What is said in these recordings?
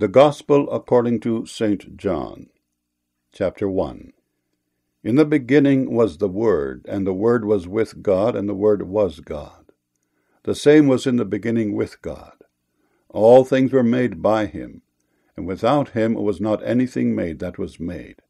The Gospel according to St. John, chapter 1. In the beginning was the Word, and the Word was with God, and the Word was God. The same was in the beginning with God. All things were made by him, and without him was not anything made that was made.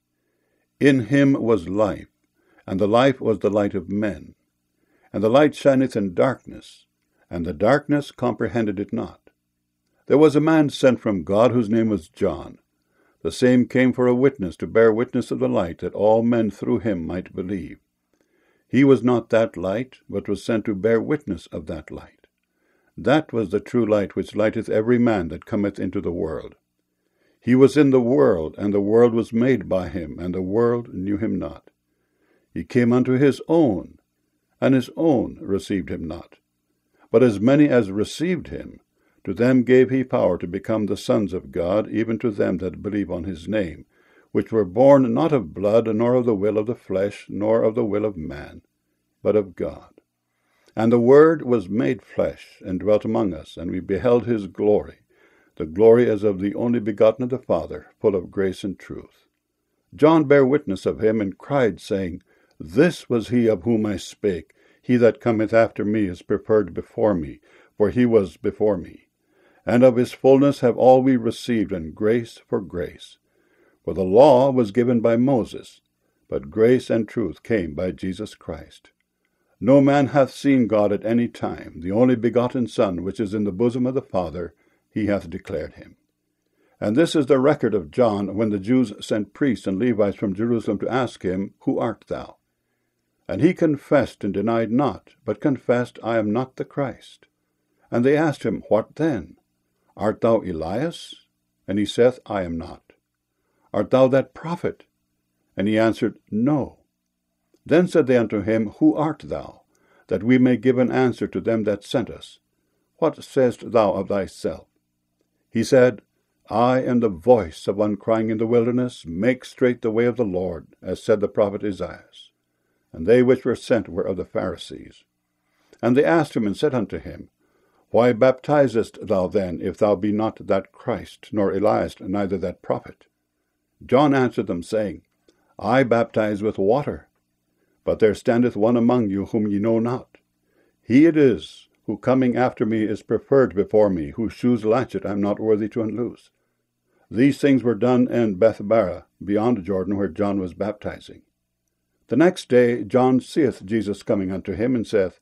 In him was life, and the life was the light of men. And the light shineth in darkness, and the darkness comprehended it not. There was a man sent from God, whose name was John. The same came for a witness, to bear witness of the light, that all men through him might believe. He was not that light, but was sent to bear witness of that light. That was the true light, which lighteth every man that cometh into the world. He was in the world, and the world was made by him, and the world knew him not. He came unto his own, and his own received him not. But as many as received him, to them gave he power to become the sons of God, even to them that believe on his name, which were born not of blood, nor of the will of the flesh, nor of the will of man, but of God. And the Word was made flesh, and dwelt among us, and we beheld his glory, the glory as of the only begotten of the Father, full of grace and truth. John bare witness of him, and cried, saying, This was he of whom I spake. He that cometh after me is preferred before me, for he was before me. And of his fullness have all we received, and grace for grace. For the law was given by Moses, but grace and truth came by Jesus Christ. No man hath seen God at any time. The only begotten Son, which is in the bosom of the Father, he hath declared him. And this is the record of John, when the Jews sent priests and Levites from Jerusalem to ask him, Who art thou? And he confessed and denied not, but confessed, I am not the Christ. And they asked him, What then? Art thou Elias? And he saith, I am not. Art thou that prophet? And he answered, No. Then said they unto him, Who art thou? That we may give an answer to them that sent us. What sayest thou of thyself? He said, I am the voice of one crying in the wilderness, Make straight the way of the Lord, as said the prophet Esaias. And they which were sent were of the Pharisees. And they asked him, and said unto him, Why baptizest thou then, if thou be not that Christ, nor Elias, neither that prophet? John answered them, saying, I baptize with water, but there standeth one among you whom ye know not. He it is, who coming after me is preferred before me, whose shoes latchet I am not worthy to unloose. These things were done in Bethabara, beyond Jordan, where John was baptizing. The next day John seeth Jesus coming unto him, and saith,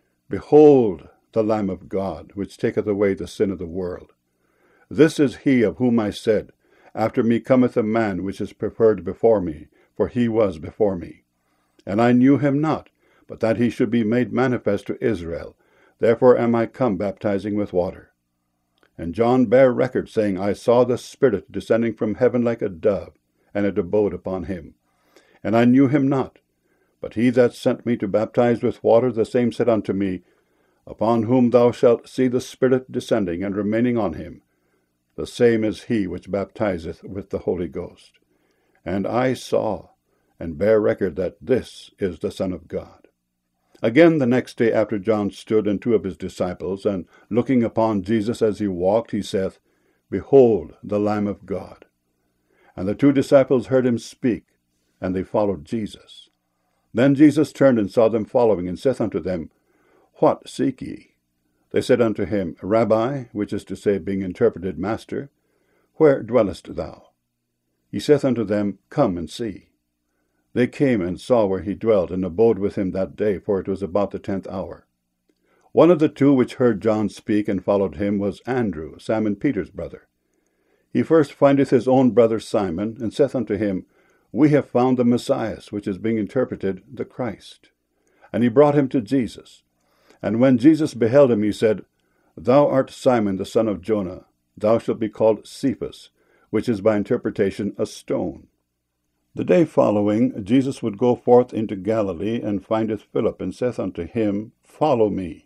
Behold the Lamb of God, which taketh away the sin of the world. This is he of whom I said, After me cometh a man which is preferred before me, for he was before me. And I knew him not, but that he should be made manifest to Israel. Therefore am I come baptizing with water. And John bare record, saying, I saw the Spirit descending from heaven like a dove, and it abode upon him. And I knew him not, but he that sent me to baptize with water, the same said unto me, Upon whom thou shalt see the Spirit descending and remaining on him, the same is he which baptizeth with the Holy Ghost. And I saw, and bear record that this is the Son of God. Again the next day after John stood, and two of his disciples, and looking upon Jesus as he walked, he saith, Behold the Lamb of God. And the two disciples heard him speak, and they followed Jesus. Then Jesus turned and saw them following, and saith unto them, What seek ye? They said unto him, Rabbi, which is to say, being interpreted, Master, where dwellest thou? He saith unto them, Come and see. They came and saw where he dwelt, and abode with him that day, for it was about the 10th hour. One of the two which heard John speak and followed him was Andrew, Simon Peter's brother. He first findeth his own brother Simon, and saith unto him, We have found the Messiah, which is being interpreted, the Christ. And he brought him to Jesus. And when Jesus beheld him, he said, Thou art Simon the son of Jonah. Thou shalt be called Cephas, which is by interpretation a stone. The day following, Jesus would go forth into Galilee, and findeth Philip, and saith unto him, Follow me.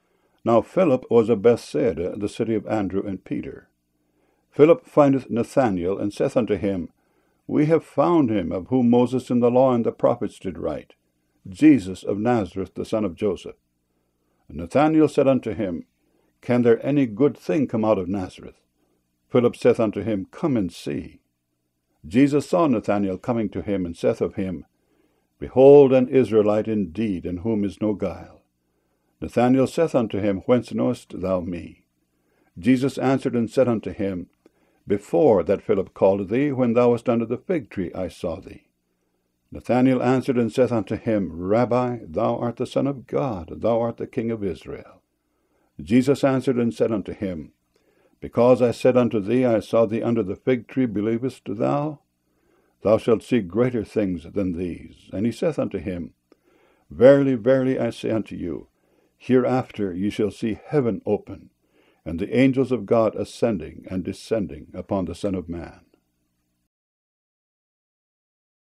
Now Philip was of Bethsaida, the city of Andrew and Peter. Philip findeth Nathanael, and saith unto him, We have found him, of whom Moses in the law and the prophets did write, Jesus of Nazareth, the son of Joseph. And Nathanael said unto him, Can there any good thing come out of Nazareth? Philip saith unto him, Come and see. Jesus saw Nathanael coming to him, and saith of him, Behold an Israelite indeed, in whom is no guile. Nathanael saith unto him, Whence knowest thou me? Jesus answered and said unto him, Before that Philip called thee, when thou wast under the fig tree, I saw thee. Nathanael answered and saith unto him, Rabbi, thou art the Son of God, thou art the King of Israel. Jesus answered and said unto him, Because I said unto thee, I saw thee under the fig tree, believest thou? Thou shalt see greater things than these. And he saith unto him, Verily, verily, I say unto you, hereafter ye shall see heaven open, and the angels of God ascending and descending upon the Son of Man.